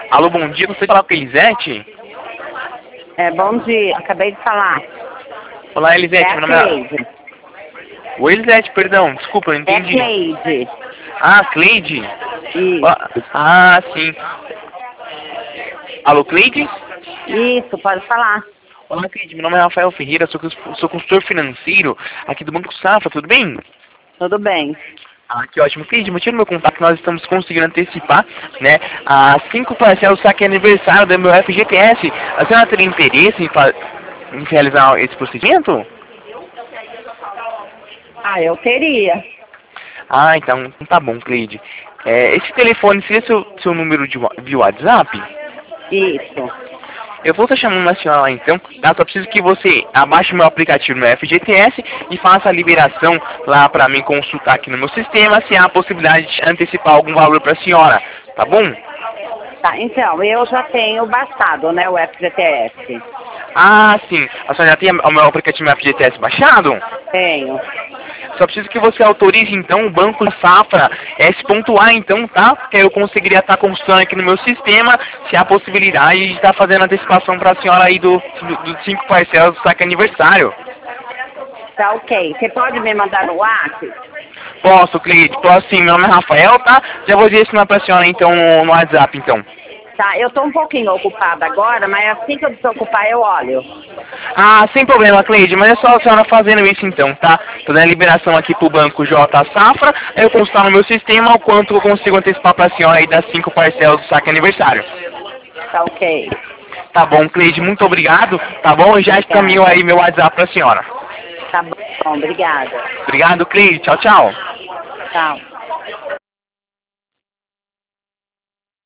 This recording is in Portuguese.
Alô, bom dia, você fala com a Elisete? Bom dia, acabei de falar. Olá, Elisete, É a meu nome é... Cleide. Oi, Elisete, perdão, desculpa, eu não É a entendi. Cleide. Ah, Cleide? Isso. Sim. Alô, Cleide? Isso, pode falar. Olá, Cleide, meu nome é Rafael Ferreira, sou consultor financeiro aqui do Banco Safra, tudo bem? Tudo bem. Que ótimo. Cleide, motivo do meu contato, nós estamos conseguindo antecipar, né, as 5 parcelas do saque aniversário do meu FGTS. A senhora teria interesse em realizar esse procedimento? Eu teria. Então tá bom, Cleide. Esse telefone seria seu número de WhatsApp? Isso. Eu vou estar chamando a senhora lá então, tá? Só preciso que você abaixe o meu aplicativo no FGTS e faça a liberação lá pra mim consultar aqui no meu sistema se há a possibilidade de antecipar algum valor pra senhora, tá bom? Tá, então, eu já tenho baixado, né, o FGTS. Sim. A senhora já tem o meu aplicativo no FGTS baixado? Tenho. Só preciso que você autorize, então, o Banco Safra S.A, então, tá? Porque eu conseguiria estar consultando aqui no meu sistema se há possibilidade de estar fazendo antecipação para a senhora aí dos 5 parcelas do saque aniversário. Tá, ok. Você pode me mandar no WhatsApp? Posso, Cleide? Posso sim. Meu nome é Rafael, tá? Já vou direcionar para a senhora, então, no WhatsApp, então. Tá, eu tô um pouquinho ocupada agora, mas assim que eu desocupar eu olho. Sem problema, Cleide, mas é só a senhora fazendo isso então, tá? Tô dando a liberação aqui pro Banco J Safra, aí eu consultar no meu sistema o quanto eu consigo antecipar pra senhora aí das 5 parcelas do saque aniversário. Tá, ok. Tá bom, Cleide, muito obrigado, tá bom? Eu já encaminho aí meu WhatsApp pra senhora. Tá bom, obrigada. Obrigado, Cleide, tchau, tchau. Tchau.